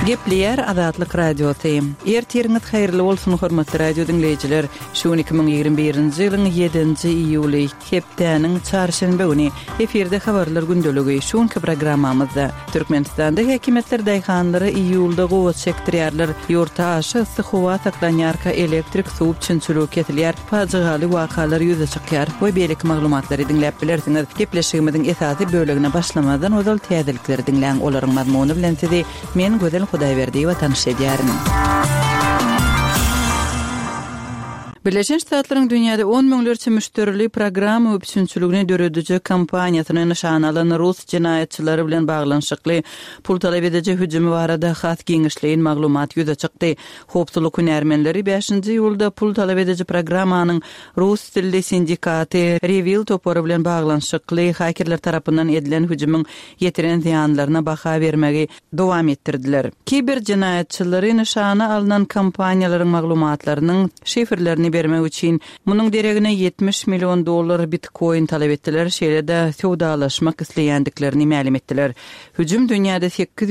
Gepleyer Azatlyk radiosu. Ertiriňiz hayrly bolsun hormatly radio dinleyijiler. Şu 2021-nji ýylyň 7-nji iýuly hepdeniň çarşamba güni eferde habarlar gündöligi şuňky programmamyzda Türkmenistanda häkimetler daýhanlary iýulda gowat sekretariýarlar ýurta aşy ysy howa saklanýarka elektrik suw çynçylyk etilýär. Fajialy wakalar ýüze çykýar we beýlik maglumatlary dinläp bilersiňiz. Gepleşigimiziň esasy bölegine başlamadan ozal täzelikleri dinläň olaryň mazmuny bilen sizi men gözel Hudaýberdi we tanış edýärin. Birleşen Ştatlaryň dünýäde 10 miňlerçe müşterili program we düşünçülügini dörediji kampaniýasyny nişan alan Rus jinayetçilari bilen baglanyşykly pul talap ediji hüjümi barada has giňişleýin maglumat ýüze çykdy. Hopsuzlyk hünärmenleri 5-nji ýylda pul talap ediji programmanyň Rus tilli sindikaty Revil topory bilen baglanyşykly hakerler tarapyndan edilen hüjümüň ýetiren ziýanlaryna baha bermegi dowam etdirdiler. Kiber jinayetçilari nişana alynan kampaniýalaryň maglumatlarynyň şifrlerini bermek üçin munyň deregine $70 milyon Bitcoin talap etdiler. Şeýle-de sowdalaşmak isleýändiklerini ma'lum etdiler. Hüjüm dünýäde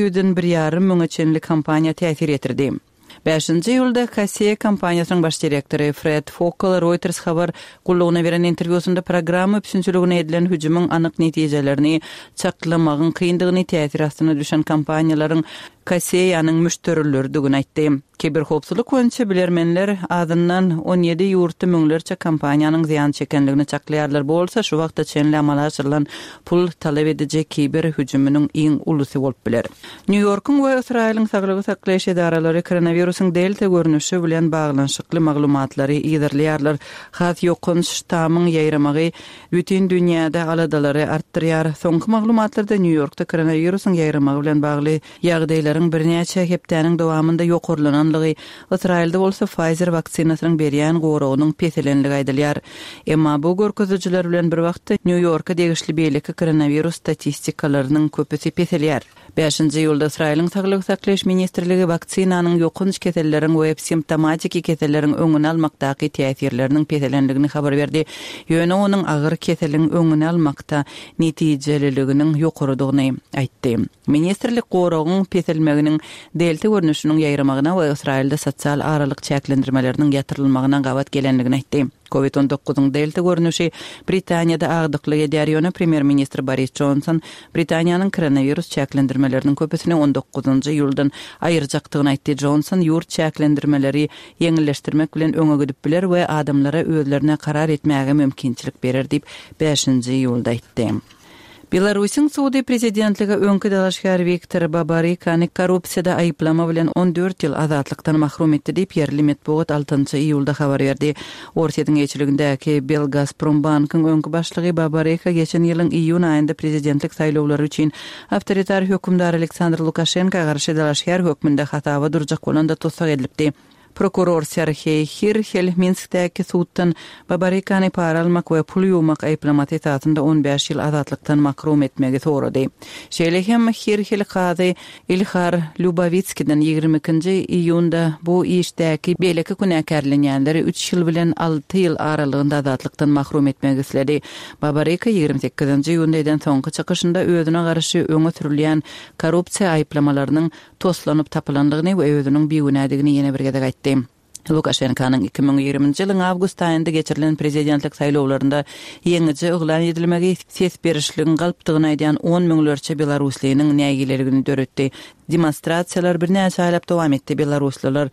8,5 miň çenli kampaniýa täsir etirdi. 5-nji ýylda Kasiye kompaniýasynyň baş direktori Fred Focal Reuters habar gullugyna beren interwýusynda programma düşünçülügine edilen hüjümüň anyk netijelerini çaklamagyň kyndygyny täsir astyna düşen kampaniýalaryň Kasiye'nin müşterileri dügün aýtdy. Kiber hopsuzlyk boýunça bilermenler adyndan 17 ýurtdy müňlerçe kampaniýanyň ziýan çekenligini çaklaýarlar bolsa, şu wagtda çenli amala aşyrylan pul talap ediji kiber hüjümüniň iň ulusy bolup biler. New Yorkyň we Israýlyň saglygy saklaýyş edaralary koronawirusyň delta görnüşi bilen baglanyşykly maglumatlary ýygyrlaýarlar. Has ýokunç ştamyň ýaýramagy bütün dünýäde aladalary artdyrýar. Soňky maglumatlarda New Yorkda koronawirusyň ýaýramagy bilen bagly ýagdaýlaryň birnäçe hepdeniň dowamında ýokurlananlygy, Israýilde bolsa Pfizer waksinasynyň berýän goragynyň peselenligi aýdylýar. Emma bu görkezjiler bilen bir wagtda New Yorka degişli beýleki koronawirus statistikalarynyň köpüsi peselýär. 5-nji ýylda Israýlyň saglyk saklaýyş ministrligi vaksinanyň ýokunç keselleriň we simptomatik keselleriň öňüne almakdaky täsirleriniň peselenligini habar berdi. Ýöne onuň agyr keseliň öňüne almakda netijeliliginiň ýokurydygyny aýtdy. Ministrlik goragyň peselmeginiň delta görnüşiniň ýaýramagyna we Israýilde sosial aralyk çäklendirmeleriniň ýatyrylmagyna gawat gelenligini aýtdy. COVID-19 delta görnüşi Britaniýada agdykly edýär. Premier ministr Boris Johnson Britaniýanyň koronavirus çäklendirmeleriniň köpüsini 19-njy ýyldan aýyrjakdygyny aýtdy. Johnson ýurt çäklendirmeleri ýeňilleşdirmek bilen öňe gidip biler we adamlara özlerine karar etmäge mümkinçilik berer diýip 5-nji ýylda aýtdy. Belarusyň sudy prezidentligi öňkü dalaşgar Viktor Babarykany korrupsiýada aýplama bilen 14 ýyl azatlykdan mahrum etdi diýip ýerli medeniýet 6-njy iýulda habar berdi. Orsiýetiň geçiligindäki Belgazprombankyň öňkü başlygy Babaryka geçen ýylyň iýun aýynda prezidentlik saýlawlary üçin awtoritar hökümdar Aleksandr Lukashenka garşy dalaşgar hökmünde hatawa durjak bolanda tutsak edilipdi. Prokuror Serhey Hirhel Minskdäki suddan Babarykany para almak we pul ýumak aýplamat etatynda 15 ýyl azatlykdan mahrum etmegi sorady. Şeýle hem Hirhel gazy Ilhar Lubavitskidən 22-nji iýunda bu işdäki beýleki günäkärlenýänleri 3 ýyl bilen 6 ýyl aralygynda azatlykdan mahrum etmegi isledi. Babaryka 28-nji iýunda eden soňky çykyşynda özüne garşy öňe sürilýän korrupsiýa aýplamalarynyň toslanyp tapylandygyny we özüniň beýgünädigini ýene bir gede aýtdy. Lukashenkanyň 2020-nji ýylyň awgust aýynda geçirilen prezidentlik saýlawlarynda ýeňiçe uglan edilmegi ses berişligini galpdygyny aýdan 10 miňlerçe Belaruslynyň nägileligini döretdi. Demonstrasiýalar birnäçe aýlap dowam etdi. Belaruslylar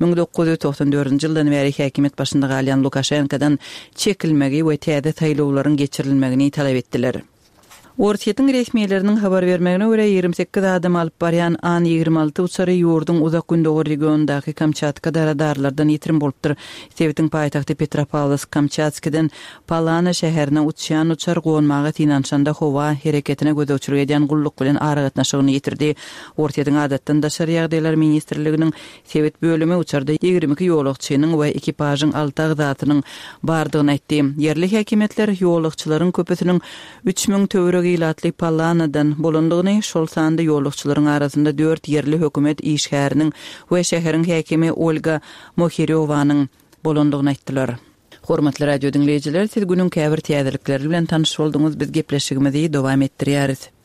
1994-nji ýyldan beri häkimet başynda galýan Lukashenkadan çekilmegi we täze saýlawlaryň geçirilmegini talap etdiler. Orsiýetiň resmiýetleriniň habar bermegine görä 28 adam alyp barýan An-26 uçary ýurdun uzak gündogy regionundaky Kamçatka radarlardan ýetirim bolupdyr. Sowetiň paýtagty Petropavlovsk-Kamçatskadan Palana şäherine uçýan uçar gonmagy tinanşanda howa hereketine göz öçürýän edýän gulluk bilen ara gatnaşygyny ýitirdi. Orsiýetiň adatdan daşary ýagdaýlar ministrliginiň Sowet bölümi uçarda 22 ýolagçynyň we ekipažyň 6 agzatynyň bardygyny aýtdy. Yerli häkimetler ýolagçylaryň köpüsiniň 3000 töwereg ýylatly Palanadan bolandygyny, şol sanda ýolagçylaryň arasynda 4 yerli hökümet işgäriniň we şäheriň häkimi Olga Mohiryovanyň bolandygyny aýtdylar. Hormatly radio dinleyijiler, siz günün käbir täzelikleri bilen tanyş bolduňyz. Biz gepleşigimizi dowam etdirýäris.